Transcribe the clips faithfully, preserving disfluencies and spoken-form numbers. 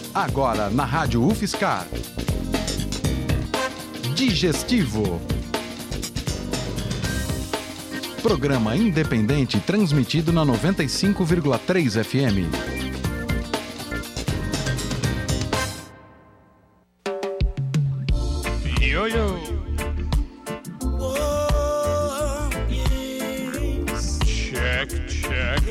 Agora na Rádio UFSCar. Digestivo. Programa independente transmitido na noventa e cinco vírgula três F M. Yo-yo. Check, check.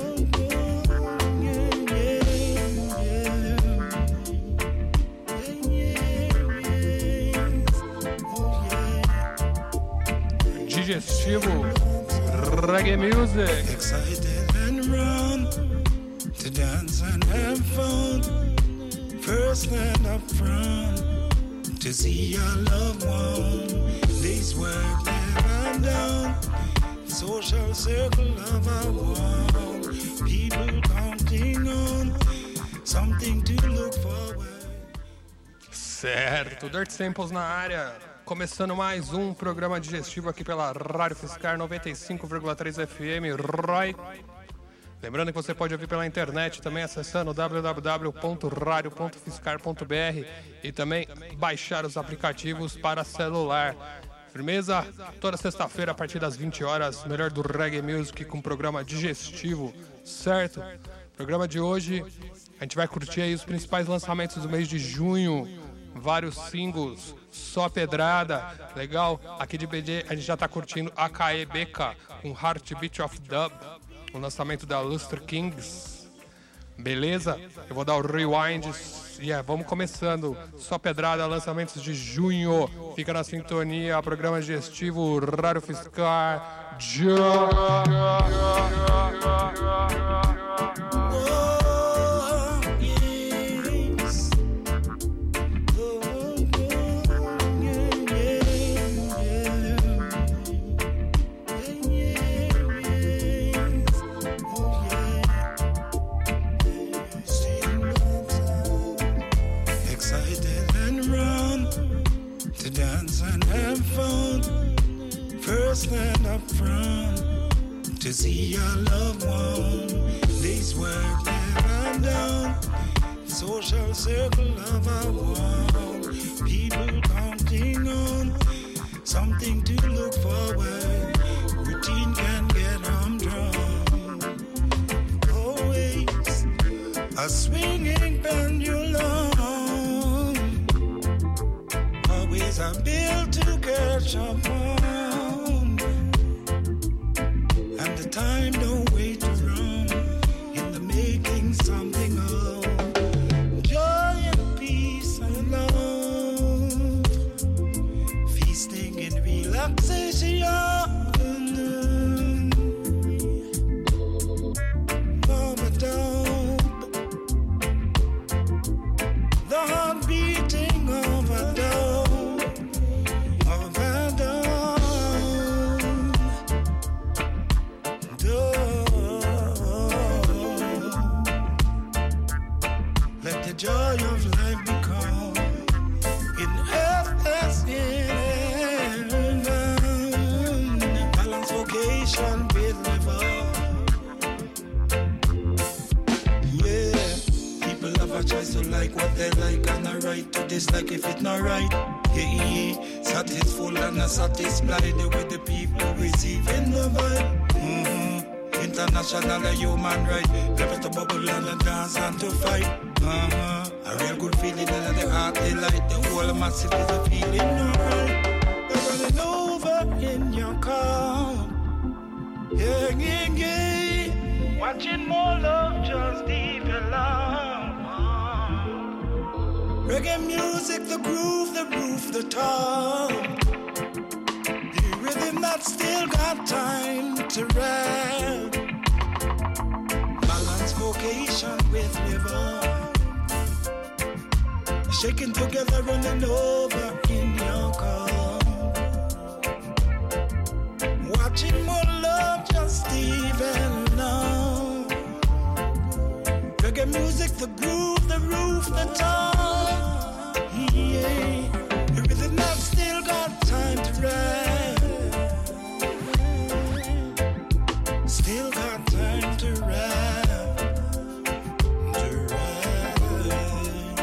Digestivo. Reggae music. Excited and run to dance and have fun. First stand up front to see your loved one. This work never done. Social circle of our world. People counting on something to look forward. Certo, Dirt Samples na área. Começando mais um programa digestivo aqui pela Rádio UFSCar noventa e cinco vírgula três F M, Roy. Lembrando que você pode ouvir pela internet também acessando w w w ponto radio ponto fiscar ponto b r e também baixar os aplicativos para celular. Firmeza? Toda sexta-feira a partir das vinte horas, melhor do reggae music com programa digestivo, certo? Programa de hoje, a gente vai curtir aí os principais lançamentos do mês de junho, vários singles, só pedrada, legal? Aqui de B D a gente já tá curtindo A K E B K com Heartbeat of Dub, o lançamento da Lustre Kings. Beleza? Eu vou dar o rewind e yeah, vamos começando. Só pedrada, lançamentos de junho. Fica na sintonia, programa digestivo, Rádio UFSCar. Stand up front to see your loved one. This work never done. Social circle of our world. People counting on something to look forward. Routine can get humdrum. Always a swinging pendulum. Always a bill to catch up on. Time don't wait to run in the making something of joy and peace and love, feasting in relaxation. Mama down, the heart beating of a dove, of a dove. Joy of life become in earth as in heaven. Balance vocation with liver. Yeah, people have a choice to like what they like and a right to dislike if it's not right. Yeah, yeah. Satisful and not satisfied with the people receiving the vibe. Mm-hmm. International human right. Never to bubble and dance and to fight. Uh-huh. A real good feeling in the heart, delight. The whole massive is a feeling alright. We're running over in your car. Yeah, yeah, yeah. Watching more love just develop. Reggae music, the groove, the roof, the top. The rhythm that still got time to rap. Balance vocation with liver. Shaking together, running over in your car. Watching more love just even now. Reggae music, the groove, the roof, the top. Yeah, the rhythm that still got time to rap. Still got time to rap. To rap.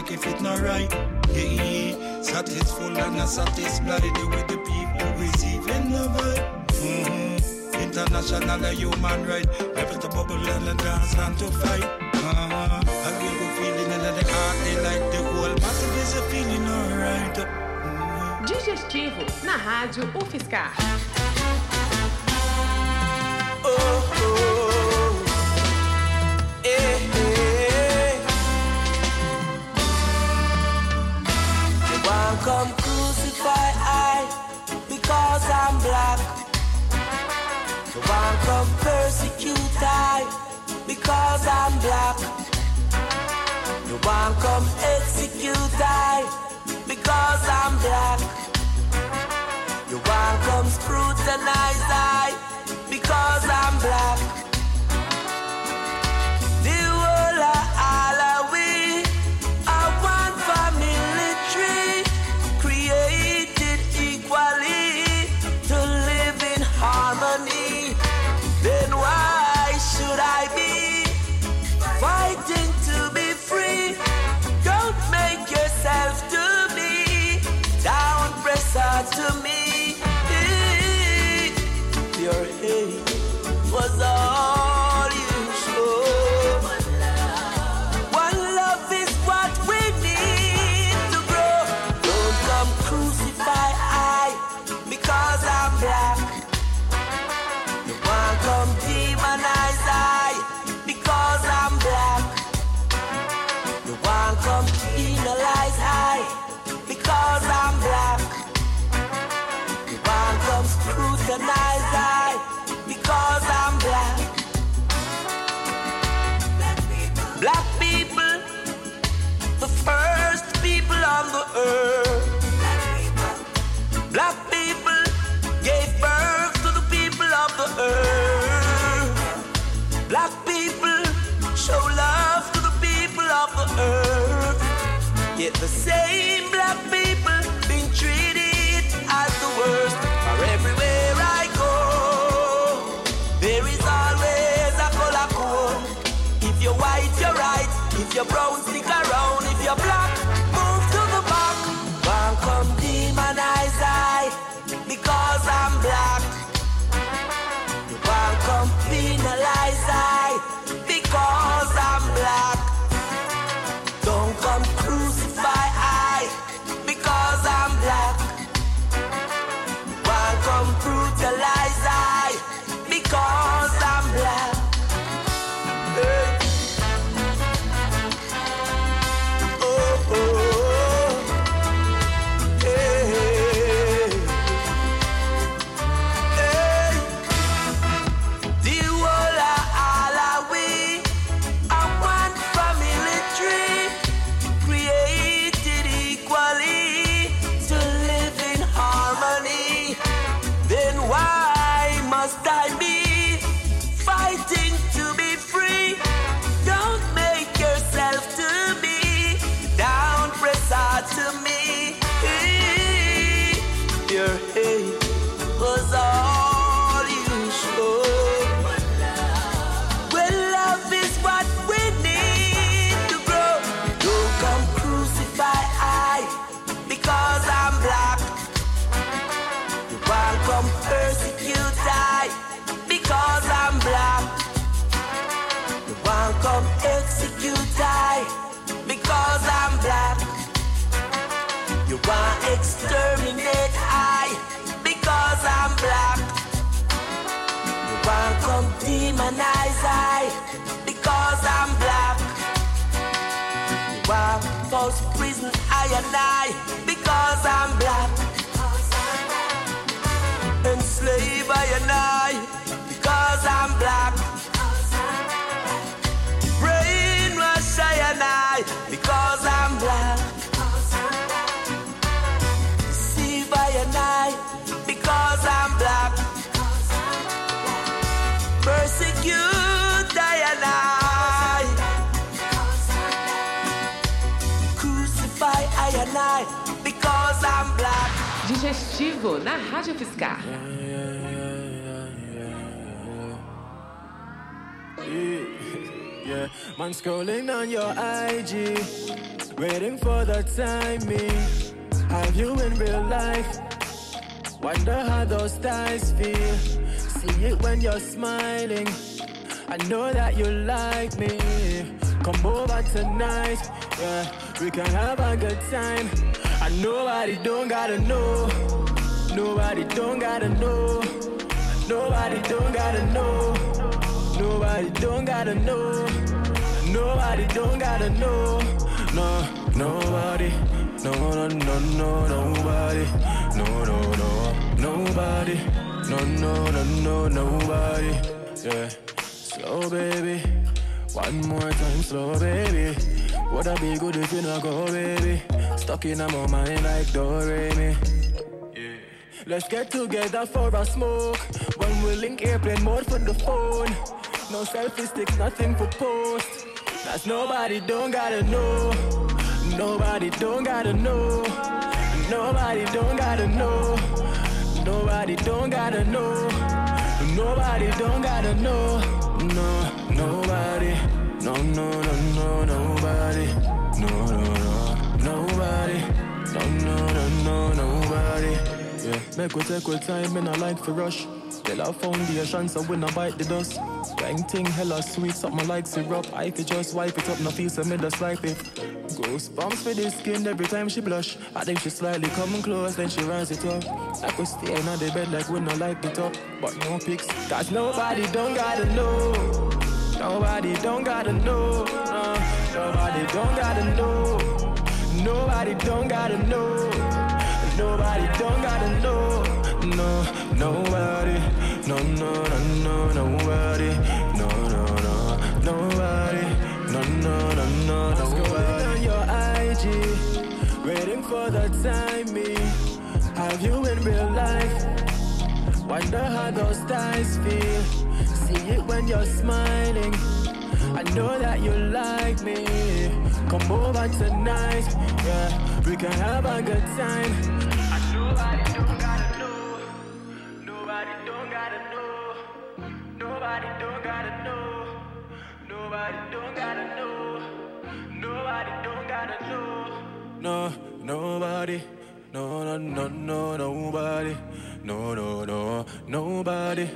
like if it not right. Yeah, satisfied and not satisfied with the people receiving the vibe. Mm-hmm. International human right. Never to bubble and dance and to fight. Uh-huh. I get a feeling in the heart, they like the whole massive is a feeling alright. Mm-hmm. Digestivo na Rádio UFSCar. Oh, oh, eh, eh. You won't come crucify I because I'm black. You won't come persecute I because I'm black. You won't come execute I because I'm black. You won't come scrutinize I because I'm black. The whole of all of we are one family tree, created equally to live in harmony. Then why should I be fighting to be free? Don't make yourself to me, down pressure to me. Your hate was all you showed. One love is what we need to grow. Don't come crucify I because I'm black. You won't come demonize I because I'm black. You won't come penalize I because I'm black. You won't come scrutinize I because I'm black. Black people, the first people on the earth. Black people gave birth to the people of the earth. Black people show love to the people of the earth. Yet the same black people being treated as the worst. For everywhere I go, there is always a color code. If you're white, you're right. If you're brown, stick around. If you're black, move to the back. Won't come demonize I because I'm black. You won't come penalize I because I'm black. Don't come crucify I because I'm black. Won't come brutalize I because I'm black. Hey. Oh, oh, hey, hey. The whole of all of we are one family tree, created equally to live in harmony. Then why must I be fighting to be free? Don't make yourself to be down, press hard to me. Your hate was all you showed. Well, love is what we need to grow. Don't come crucify I because I'm black. You won't come persecute I because I'm black. You won't come execute I because I'm black. You won't exterminate I because I'm black. You won't come demonize I because I'm black. You won't force prison I and I because I'm black. Enslave I and I because I'm black. Brainwash I and I because I'm black. Deceive I and I because I'm black. Persecute I and I. Crucify I and I because I'm black. Digestivo na Rádio UFSCar. Yeah, man scrolling on your I G. waiting for the timing. Have you in real life? Wonder how those thighs feel. See it when you're smiling. I know that you like me. Come over tonight, yeah. We can have a good time. And nobody don't gotta know. Nobody don't gotta know. Nobody don't gotta know. Nobody don't gotta know. Nobody don't gotta know. No, nobody. No, no, no, no, nobody. No, no, no, nobody. No, no, no, no, nobody. Yeah, slow baby. One more time, slow baby. Would I be good if you not go, baby? Stuck in my mind like Doremi. Yeah. Let's get together for a smoke. When we link airplane mode for the phone. No selfie sticks, nothing for post. That's nobody don't gotta know. Nobody don't gotta know. Nobody don't gotta know. Nobody don't gotta know. Nobody don't gotta know. No, nobody. No, no, no, no, nobody. No, no, no, nobody. No, no, no, no, nobody. Yeah, make we take our time, and I like to rush. They love foundation, so when I bite the dust. Bang ting, hella sweet, something like syrup. I could just wipe it up, no piece of me just like it. Goosebumps for the skin every time she blush. I think she slightly coming close, then she runs it up. I could stay in the bed like when I like it up, but no pics. Cause nobody don't gotta know. Nobody don't gotta know. Uh, nobody don't gotta know. Nobody don't gotta know. Nobody don't gotta know. No, nobody. No, no, no, no, nobody. No, no, no, nobody. No, no, no, no, nobody. On your I G, waiting for the timing. Have you in real life? Wonder how those thighs feel. See it when you're smiling. I know that you like me. Come over tonight, yeah. We can have a good time. And nobody don't gotta know. Nobody don't gotta know. Nobody don't gotta know. Nobody don't gotta know. Nobody don't gotta know. No, nobody. No, no, no, no, nobody. No, no, no, nobody.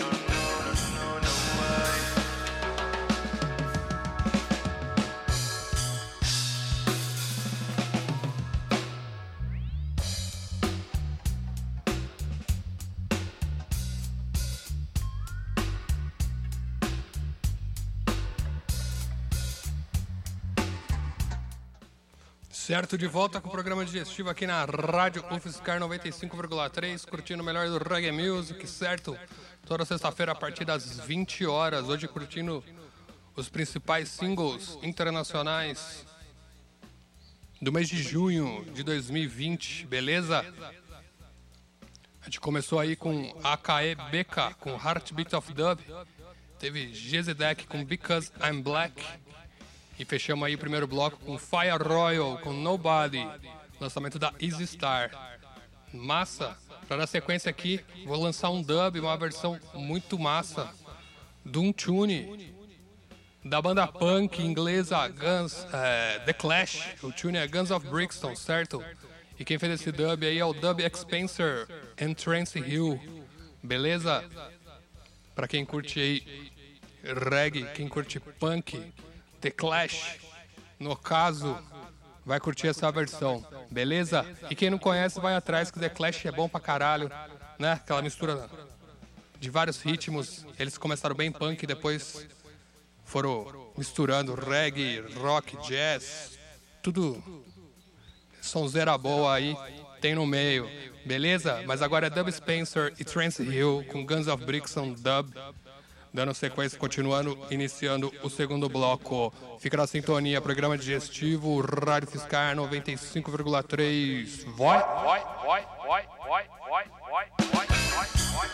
Certo, de volta com o programa digestivo aqui na Rádio U F S C noventa e cinco vírgula três, curtindo o melhor do reggae music, certo? Toda sexta-feira a partir das vinte horas, hoje curtindo os principais singles internacionais do mês de junho de dois mil e vinte, beleza? A gente começou aí com A K E B K, com Heartbeat of Dub, teve G Z Deck com Because I'm Black, e fechamos aí o primeiro bloco com Fire Royal, com Nobody, lançamento da Easy Star. Massa! Pra dar sequência aqui, vou lançar um dub, uma versão muito massa, de um tune da banda punk inglesa Guns, é, The Clash. O tune é Guns of Brixton, certo? E quem fez esse dub aí é o Dub Expansor and Trance Hill, beleza? Pra quem curte aí reggae, quem curte punk, The Clash, no caso, vai curtir essa versão, beleza? E quem não conhece, vai atrás, que The Clash é bom pra caralho, né? Aquela mistura de vários ritmos. Eles começaram bem punk e depois foram misturando reggae, rock, jazz, tudo sonzeira boa aí, tem no meio, beleza? Mas agora é Dub Spencer e Trance Hill com Guns of Brixton Dub. Dando sequência, continuando, iniciando o segundo bloco. Fica na sintonia, programa digestivo, Rádio F S C noventa e cinco vírgula três. Vai, vai, vai, vai, vai, vai, vai, vai, vai.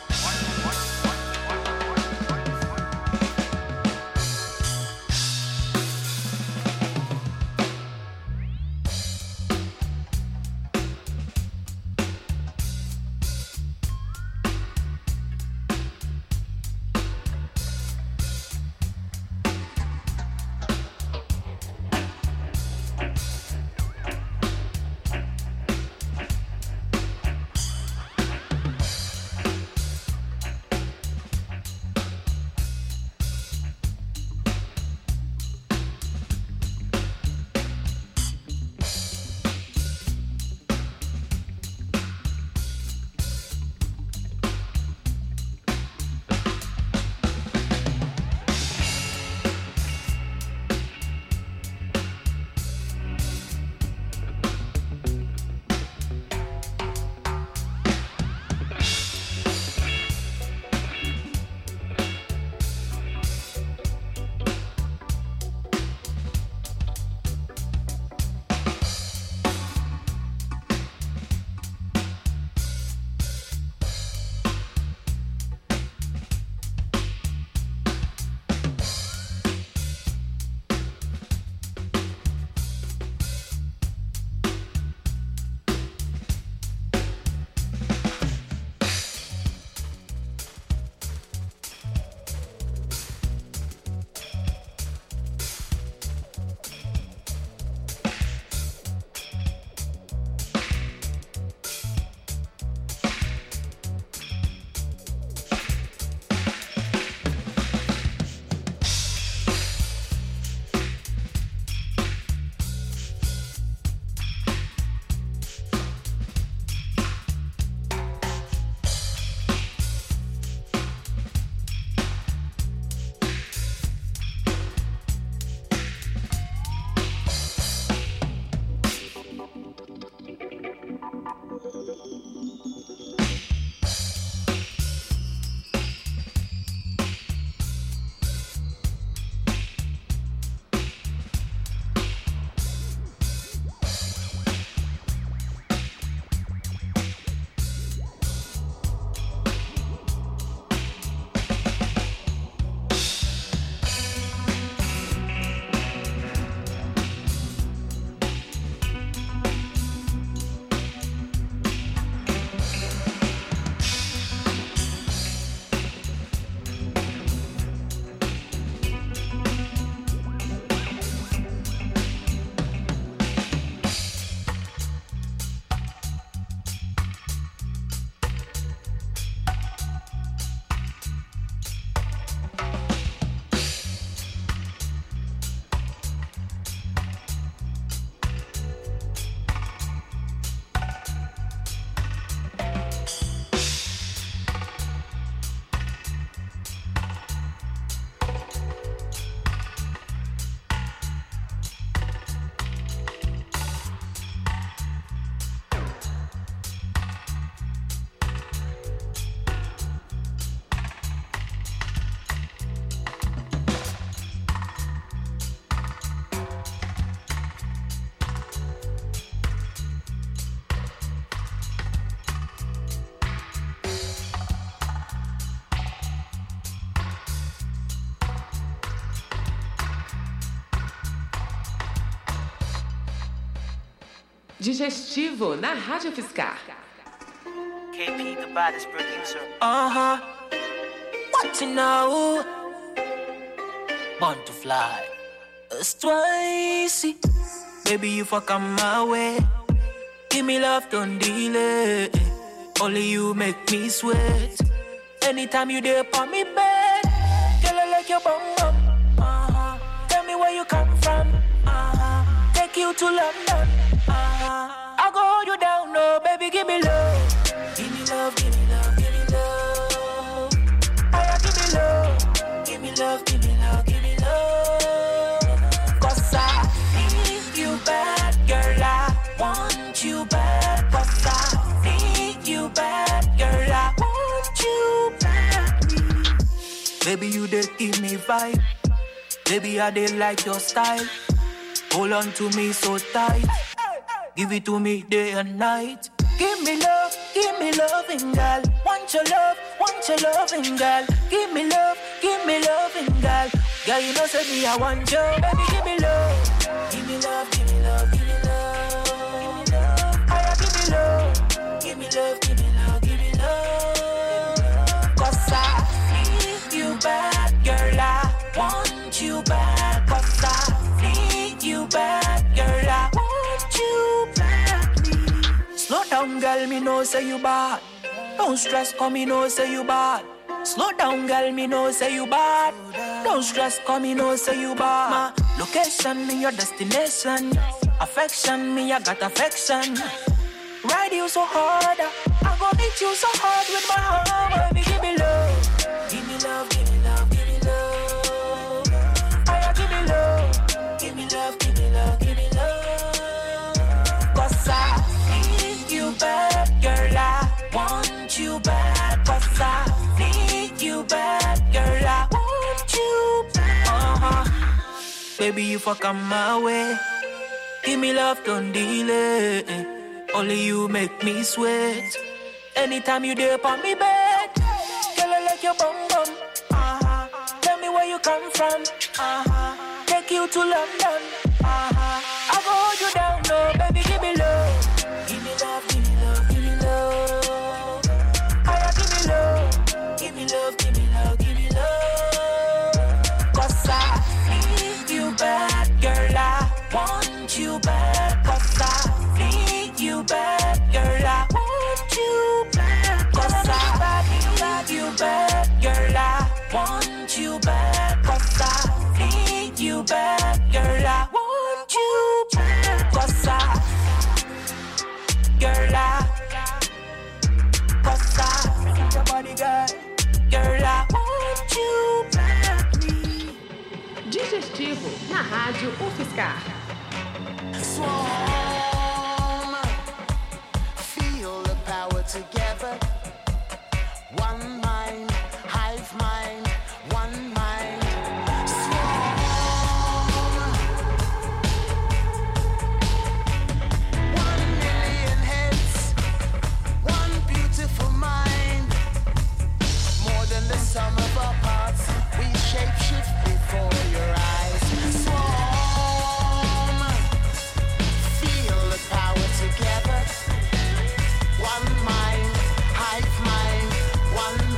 Digestivo na Rádio Fiscar. K P, the baddest producer. Uh-huh. What you know? Born to fly. It's twice. Baby, you fuck on my way. Give me love, don't delay. Only you make me sweat. Anytime you there upon me bed. Girl, I like your bum bum. Uh-huh. Tell me where you come from. Uh-huh. Take you to London. Uh-huh. I'll go hold you down, no, baby, give me love. Give me love, give me love, give me love. Oh, give me love. Give me love, give me love, give me love. Cause I need you bad, girl, I want you bad. Cause I need you bad, girl, I want you bad. Baby, you did give me vibe. Baby, I did like your style. Hold on to me so tight. Give it to me day and night. Give me love, give me loving, girl. Want your love, want your loving, girl. Give me love, give me loving, girl. Girl, you know say me I want you. Baby, give me love. Give me love, give me love, give me love. Give me love. Oh, give me love. Give me love, give me love, give me love. Cause I need you bad, girl. I want you bad. Cause I need you bad, girl. I want you badly. Slow down, girl, me know say you bad. Don't stress, come me know say you bad. Slow down, girl, me know say you bad. Don't stress, come me know say you bad. My location, me your destination. Affection, me I got affection. Ride you so hard, I gon' hit you so hard with my heart. Baby, give me love, give me love, give me love, give me love. Oh, give me love, give me love, give me love, give me love. Cause I need you bad, girl, I want you bad. Cause I need you bad, girl, I want you bad. Uh-huh. Baby, you fuck on my way. Give me love, don't delay. Only you make me sweat. Anytime you there upon me bed. Girl, I like your bum bum. Uh-huh. Tell me where you come from. Uh-huh. Take you to London. Uh-huh. I'll go hold you down, no, baby, give me love. Give me love, give me love, give me love. Oh, give me love. Give me love, give me love, give me love. Cause I need you bad, girl, I want you bad. Cause I need you bad, girl, I want you bad. Cause I need you bad, girl, I want you bad. Cause I need you bad, girl, I want you bad. Cause I, girl, I, cause I need your body, girl, girl, I want you badly. Digestivo na Rádio UFSCar. Swarm, feel the power together. One mind, hive mind, one mind. Swarm, one million heads, one beautiful mind. More than the sum of our parts, we shape shift before your eyes. Swarm, feel the power together. One mind, hive mind, one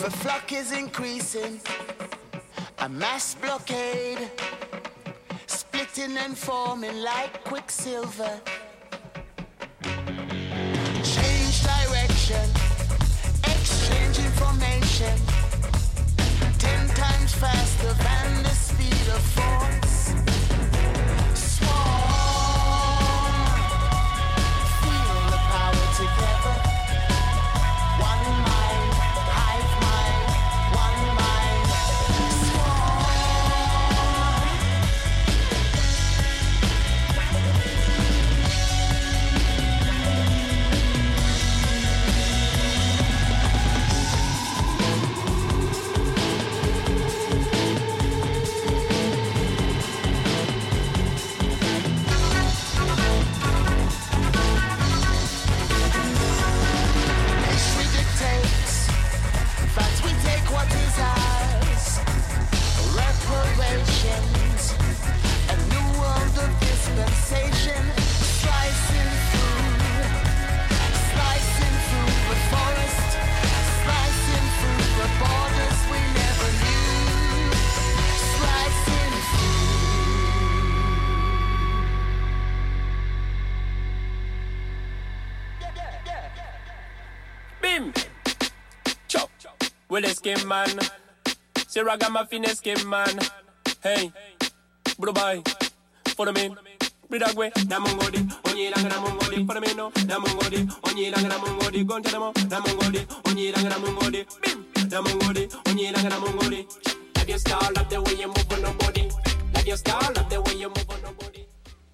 The flock is increasing, a mass blockade, splitting and forming like quicksilver. Change direction, exchange information, ten times faster than the speed of force. Swarm, feel the power together. One mind, hive mind, one mind. Swarm. History dictates that we take what is ours. Reparations, a new world of dispensation. Slicing through, slicing through the forest, slicing through the borders we never knew. Slicing Bim! Chop! Well, a skin man. See ragamuffin a skin man. Hey! Blue boy! Follow me. Bridagwe, Namongodi, Onyilanga Namongodi, follow me no, Namongodi, Onyilanga Namongodi, Gontanamo, Namongodi, Onyilanga Namongodi, Bim! Namongodi, Onyilanga Namongodi. Love your style, love the way you move on nobody. Love your style, love the way you move on nobody.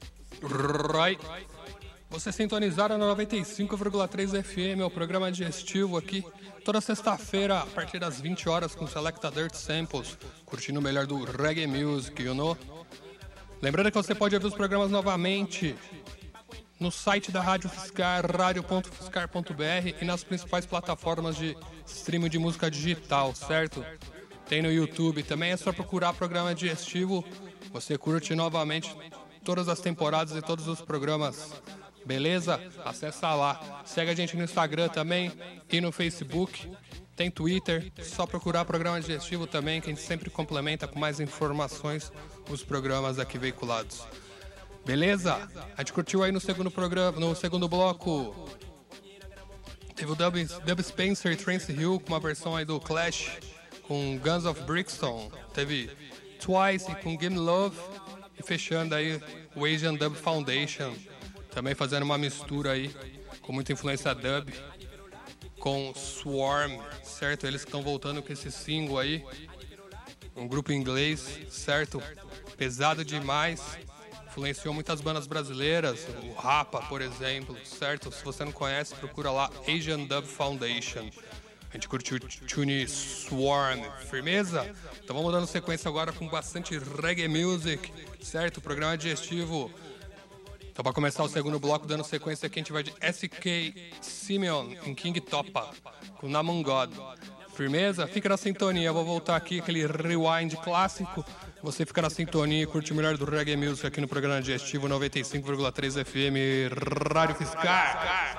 Right. Você sintonizado na noventa e cinco vírgula três F M, é o programa digestivo aqui, toda sexta-feira, a partir das vinte horas, com Selecta Dirt Samples, curtindo o melhor do reggae music, you know? Lembrando que você pode ouvir os programas novamente no site da Rádio Fiscar, radio ponto fiscar ponto b r, e nas principais plataformas de streaming de música digital, certo? Tem no YouTube também, é só procurar programa digestivo, você curte novamente todas as temporadas e todos os programas. Beleza? Acessa lá. Segue a gente no Instagram também e no Facebook. Tem Twitter. Só procurar programa digestivo também, que a gente sempre complementa com mais informações os programas aqui veiculados. Beleza? A gente curtiu aí no segundo programa, no segundo bloco. Teve o Dub, Dub Spencer e Trance Hill com uma versão aí do Clash com Guns of Brixton. Teve Twice com Give Me Love. E fechando aí o Asian Dub Foundation. Também fazendo uma mistura aí, com muita influência dub, com Swarm, certo? Eles estão voltando com esse single aí, um grupo inglês, certo? Pesado demais, influenciou muitas bandas brasileiras, o Rapa, por exemplo, certo? Se você não conhece, procura lá, Asian Dub Foundation. A gente curtiu o tune Swarm, firmeza? Então vamos dando sequência agora com bastante reggae music, certo? Programa digestivo. Então, para começar o segundo bloco, dando sequência aqui, a gente vai de S K Simeon em King Topa, com Namon God. Firmeza? Fica na sintonia. Eu vou voltar aqui, aquele rewind clássico. Você fica na sintonia e curte o melhor do reggae music aqui no programa digestivo noventa e cinco vírgula três F M, Rádio Fiscar.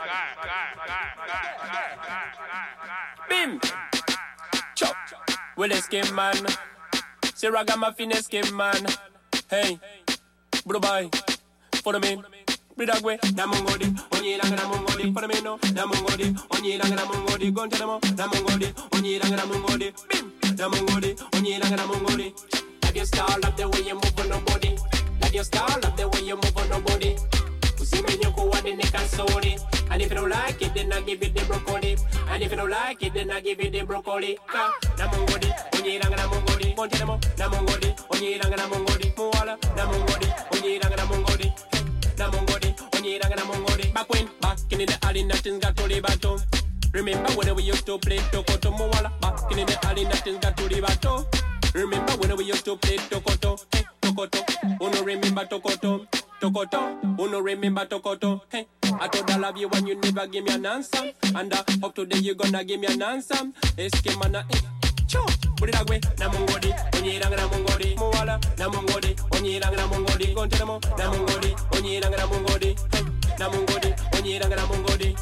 Bim! Chop! Well, a skin man. See ragamuffin a skin man. Hey! Blue boy! Follow me, Bridagwe, Namongodi, Onyilanga Namongodi, follow me no, Namongodi, Onyilanga Namongodi, Gontanamo, Namongodi, Onyilanga Namongodi, Bim, Namongodi, Onyilanga Namongodi. Love your style, love the way you move on nobody. Love your style, love the way you move on nobody. You see me, you go on the neck and sorry. And if you don't like it, then I give you the broccoli. And if you don't like it, then I give you the broccoli. Namongodi, Onyilanga Namongodi, Gontanamo, Namongodi, Onyilanga Namongodi, Moala, Namongodi, Onyilanga Namongodi. Namongodi, Onyilanga Namongodi. Back when, back in the alley, nothing's got to the battle. Remember when we used to play Tokoto Moala? Back in the alley, nothing's got to the battle. Remember when we used to play Tokoto? Hey, Tokoto, uno remember Tokoto? Tokoto, uno remember Tokoto? Hey, I told I love you when you never give me an answer. And uh, up today you gonna give me an answer. Eskemana, eh, cho, put it away. Namongodi, Onyilanga Namongodi, Moala, Namongodi, Onyilanga Namongodi, Gontanamo, Namongodi, Onyilanga Namongodi, hey, Namongodi, Onyilanga Namongodi.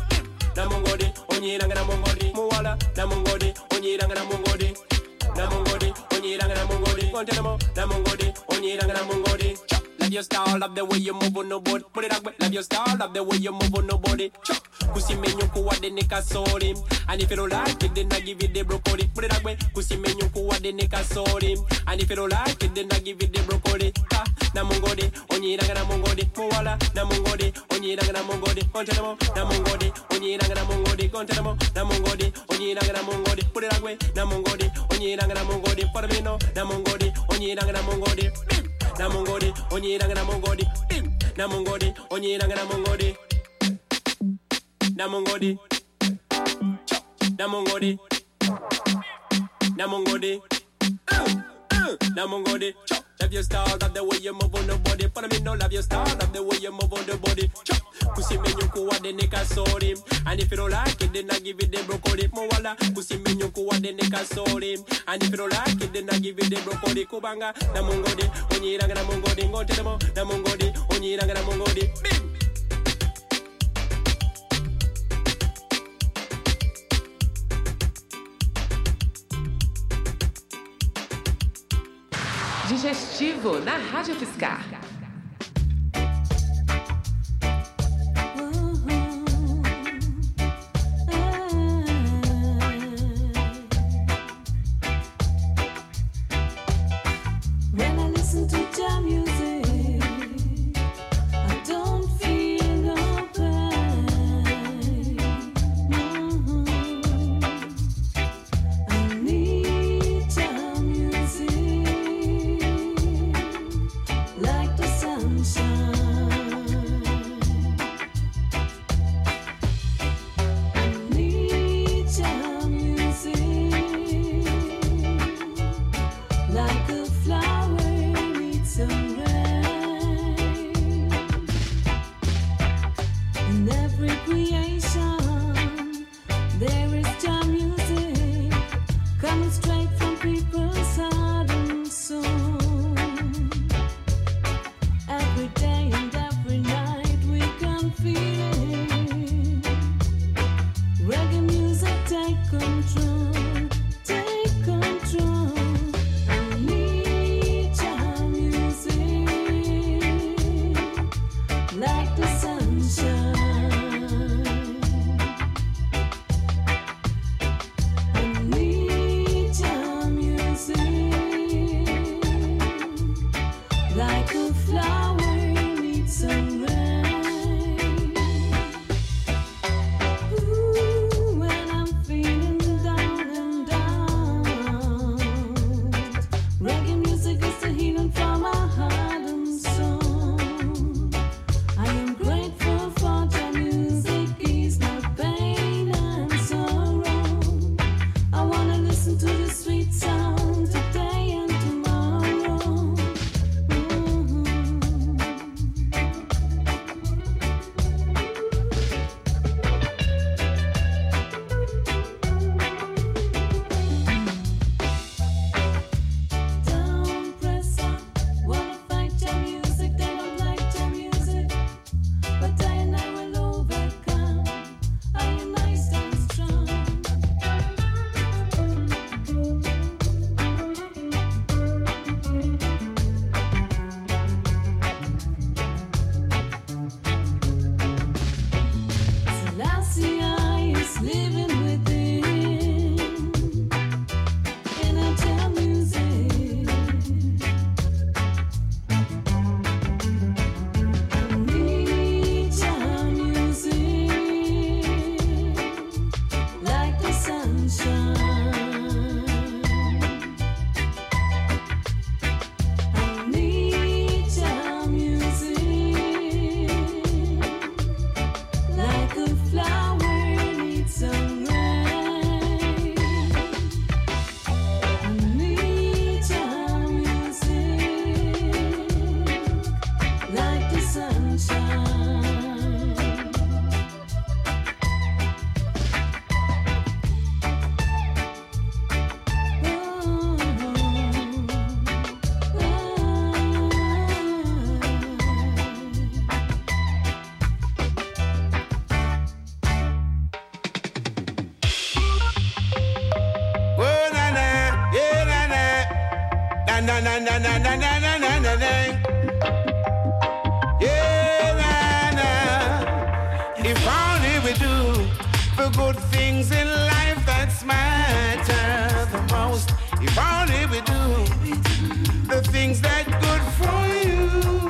na mongode, onyiranga na mongode, muwala, na mongode, onyiranga na mongode, na mongode, onyiranga na mongode, continue, na mongode, onyiranga na mongode. Love your style, love the way you move on nobody. Put it that way. Love your style, love the way you move on nobody. Chuck, kusi menyu kuwa de neka sorry. And if you don't like it, then I give you the broccoli. Put it that way. Kusi menyu kuwa de neka sorry. And if you don't like it, then I give you the broccoli. Ha, na mongode, onyiranga na mongode, muwala, na mongode, onyiranga na mongode, continue, na mongode, onyiranga na mongode, continue, na mongode, onyiranga na mongode. Put it that way. Na mongode, onyiranga na mongode, for me no, na mongode, onyiranga na mongode. Na mongode, onyiranga na mongode, na mongode, onyiranga na mongode, na mongode, na mongode, na mongode, na mongode. Love your style, love the way you move on the body. For me, no love your style, love the way you move on the body. Pussy menu kuwa de neka sorry. And if you don't like it, then I give you the broccoli. Mwala, pussy menu kuwa de neka sorry. And if you don't like it, then I give you the broccoli. Kubanga, na mongode, onyiranga na mongode, ngote demo, na mongode, onyiranga na mongode. Bim. Digestivo na Rádio Fiscar. When I listen to jam music, I don't feel no pain. Mm-hmm. I need jam music. Like the sunshine, I need your music. Like a flower needs some rain. In every creation, there is your music coming straight from people's heart and soul. Every day and every night we can feel it. Reggae music take control, take control. I need your music, like the sunshine. I need your music, like a flower needs some rain. Ooh, when I'm feeling down and down, reggae music is the healing for my heart and soul. I am grateful for the music, ease my pain and sorrow. I wanna listen to the sweet sound today and tomorrow. Don't press on, wanna fight your music, they don't like your music. But I and I will overcome, I am nice and strong. Selassie is living within, in a jam music. I need your music, like the sunshine. I need your music, like a flower needs some rain. I need your music, like the sunshine. na na na na na na na na na na. Yeah, na na. If only we do the good things in life that matter the most. If only we do the things that good for you.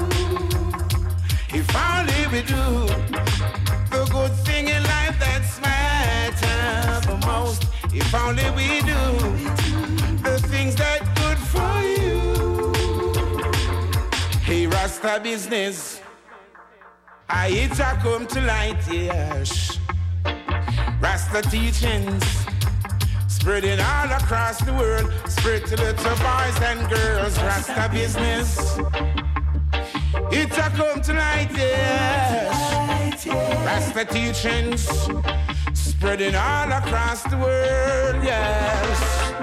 If only we do the good thing in life that matter the most. If only we do the things that good for you. Hey, Rasta business, I it a come to light, yes. Rasta teachings spreading all across the world, spread to little boys and girls. Rasta business, it a come to light, yes. Rasta teachings spreading all across the world, yes.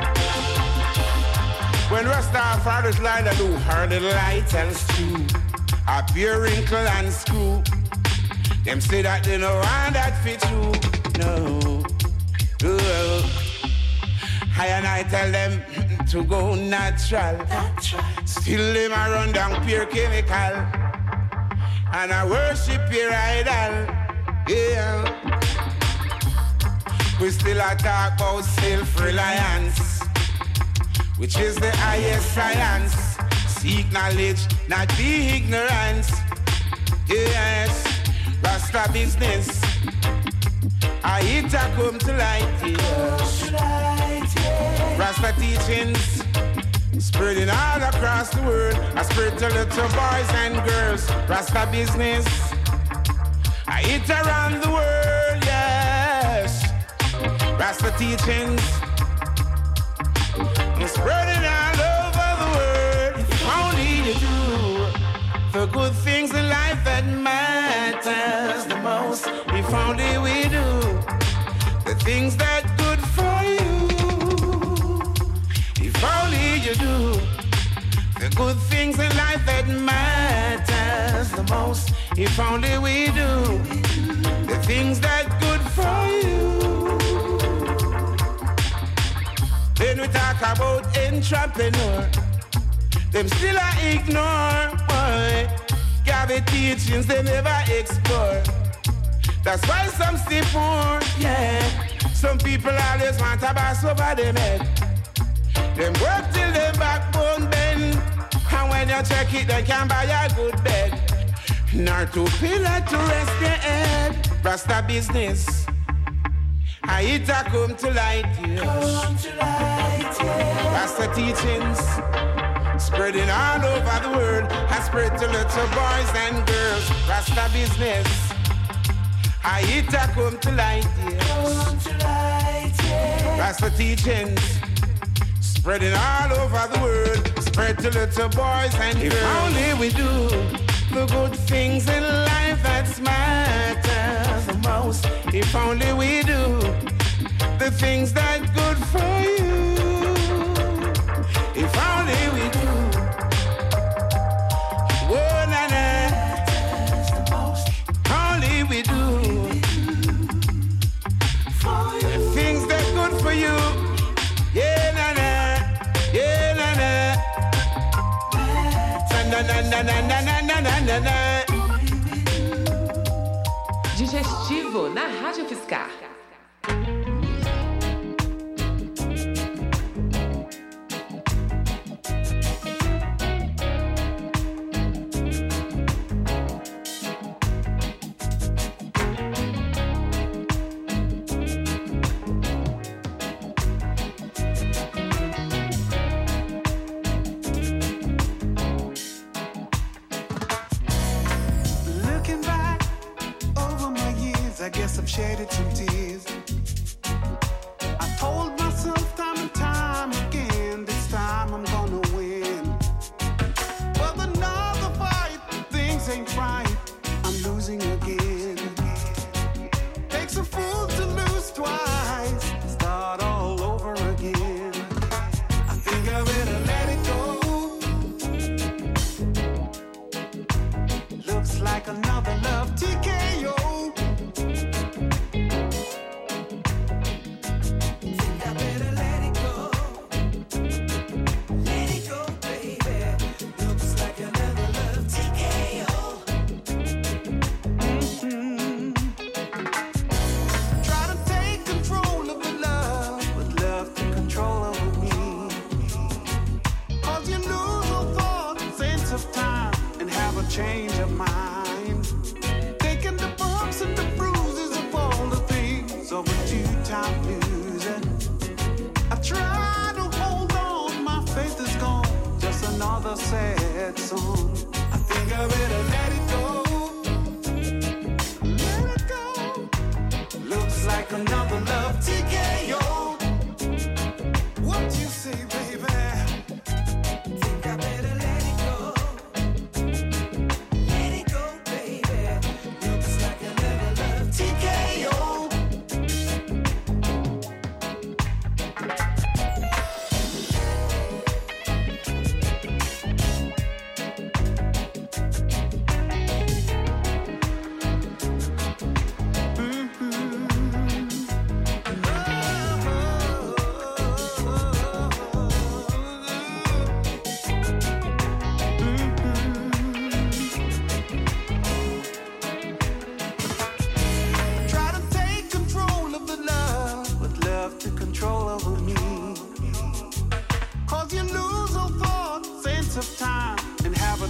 When Rastafari's line a do her little light and stew, a pure wrinkle and screw, them say that they know want that fit you. No, no. I and I tell them to go natural. natural. Still them a run down pure chemical, and I worship your idol. Yeah. We still a talk about self-reliance, which is the highest science. Seek knowledge, not be ignorant. Yes, Rasta business, I it a come to light, yes. Rasta teachings spreading all across the world. I spread to little boys and girls. Rasta business, I it around the world, yes. Rasta teachings spreading all over the world. If only you do the good things in life that matters the most. If only we do the things that good for you. If only you do the good things in life that matters the most. If only we do the things that good for you. When we talk about entrepreneur, them still a ignore, boy. Gabby teachings they never explore. That's why some stay poor, yeah. Some people always want to boss over them head. Them work till them backbone bend, and when you check it, they can buy a good bed. Nor to pillar to rest their head. Rasta business, I it a come to light, yes. Come to light, yes. Rasta teachings spreading all over the world. I spread to little boys and girls. Rasta business, I it a come to light, yes. Come to light, yes. Rasta teachings spreading all over the world. Spread to little boys and if girls. If only we do the good things in life that matter the most. If only we do the things that good for you. If only we do. Oh, na na. Only we do the things that good for you. Yeah, na na. Yeah, na na. Na na na na na na na na na na. Digestivo na Rádio Fiscar. Shedded some tears. I told myself time and time again, this time I'm gonna win. But another fight, things ain't right. I'm losing again. Takes a fool to lose twice, start all over again. I think I better let it go. Looks like another love T K O.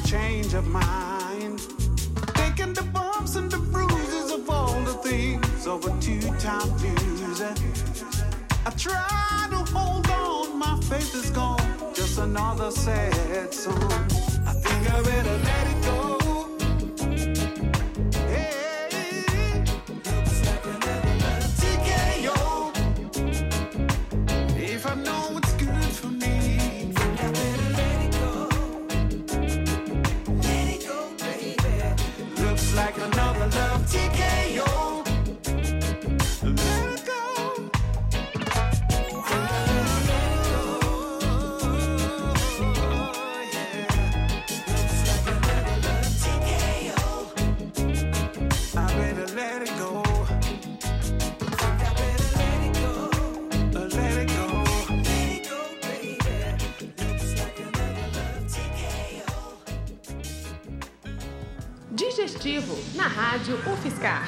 change of mind. Taking the bumps and the bruises of all the things over two-time blues. I try to hold on, my faith is gone. Just another sad song. I think I better let it go. Digestivo, na Rádio UFSCar.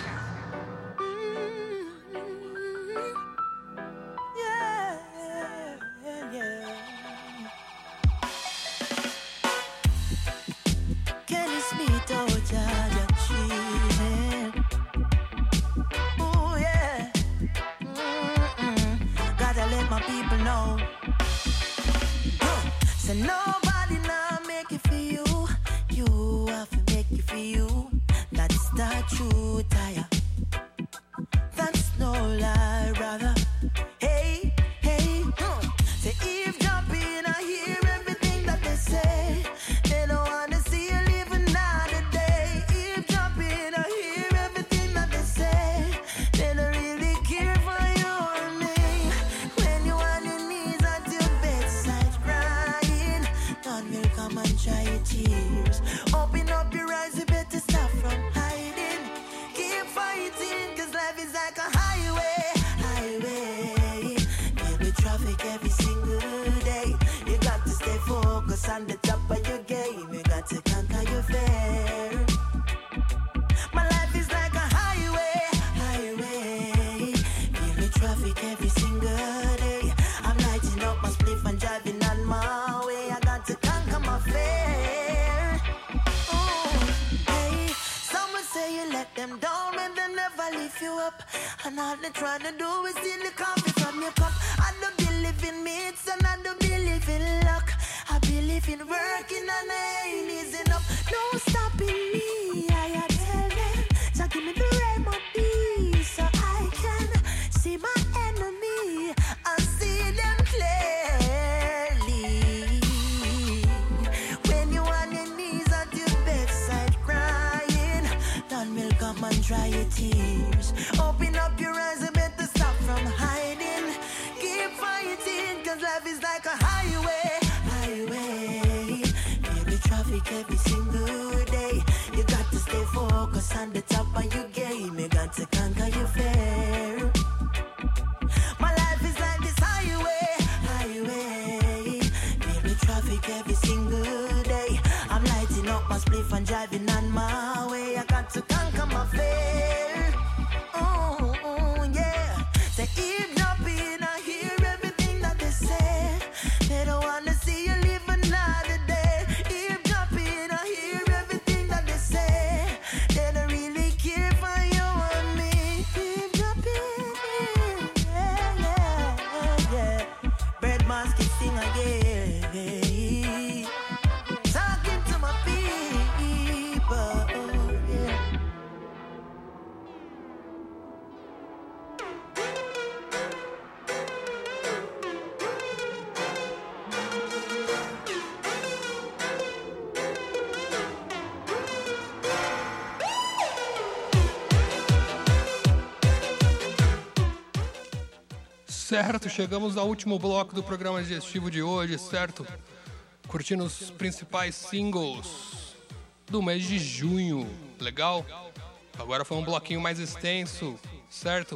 Certo, chegamos ao último bloco do programa digestivo de hoje, certo? Curtindo os principais singles do mês de junho, legal? Agora foi um bloquinho mais extenso, certo?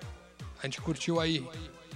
A gente curtiu aí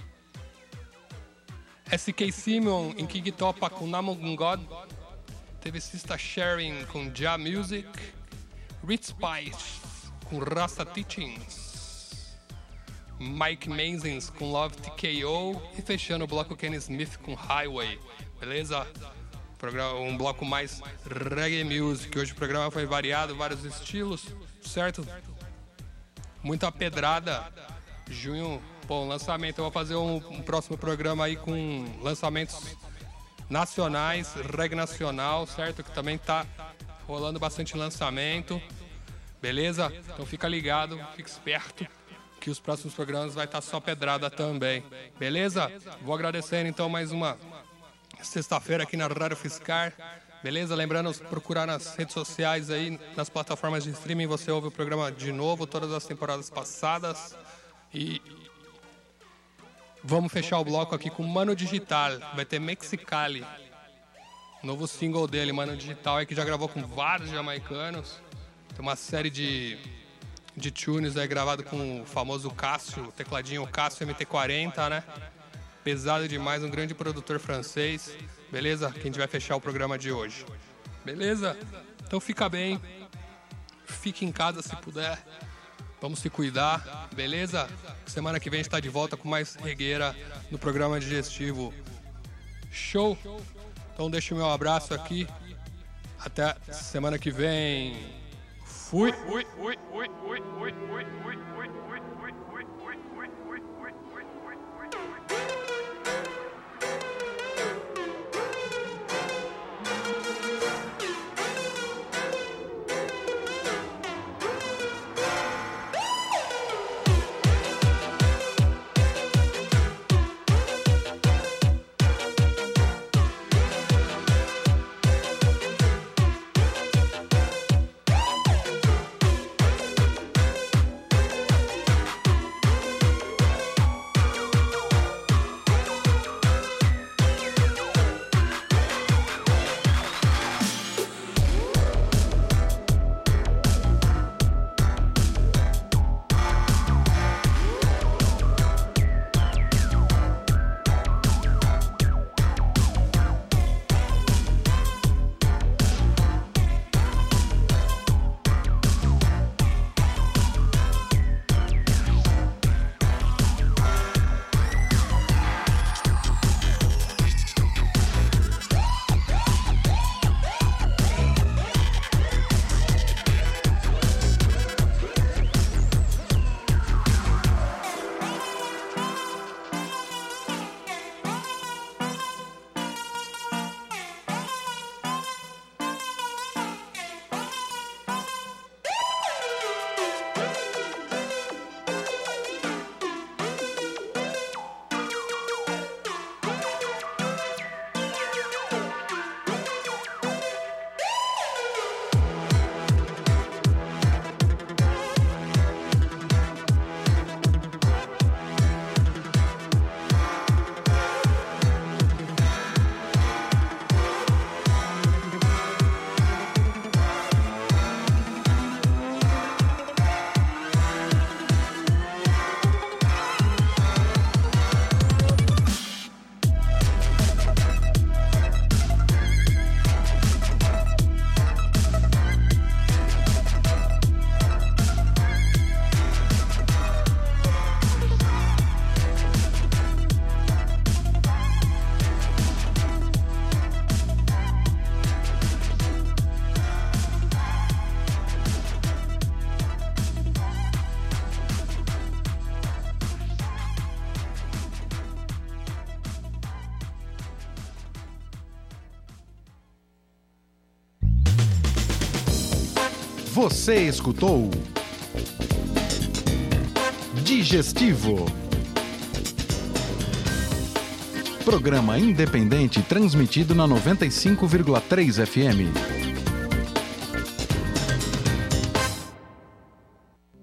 S K Simon em King Topa com Namon God, teve Sista Sharing com Ja Music, Rich Spice com Rasta Teachings, Mike Mazins com Love T K O e fechando o bloco Kenny Smith com Highway, beleza? programa, um bloco mais reggae music. Hoje o programa foi variado, vários estilos, certo? Muita pedrada. Junho, pô, um lançamento. Eu vou fazer um, um próximo programa aí com lançamentos nacionais, reggae nacional, certo? Que também tá rolando bastante lançamento. Beleza? Então fica ligado, fica esperto, que os próximos programas vai estar só pedrada também. Beleza? Vou agradecendo então mais uma sexta-feira aqui na Rádio Fiscar. Beleza? Lembrando, procurar nas redes sociais aí, nas plataformas de streaming, você ouve o programa de novo, todas as temporadas passadas. E vamos fechar o bloco aqui com Mano Digital. Vai ter Mexicali, novo single dele, Mano Digital, é que já gravou com vários jamaicanos. Tem uma série de, de tunes aí gravado com o famoso Cássio, o tecladinho Cássio M T quarenta, né? Pesado demais, um grande produtor francês. Beleza? Que a gente vai fechar o programa de hoje. Beleza? Então fica bem. Fique em casa se puder. Vamos se cuidar. Beleza? Semana que vem a gente tá de volta com mais regueira no programa digestivo. Show? Então deixa o meu abraço aqui. Até semana que vem. Fui. Ui, ui, ui, ui, ui, ui, ui, ui, ui, ui, ui, Você escutou Digestivo. Programa independente transmitido na noventa e cinco vírgula três F M.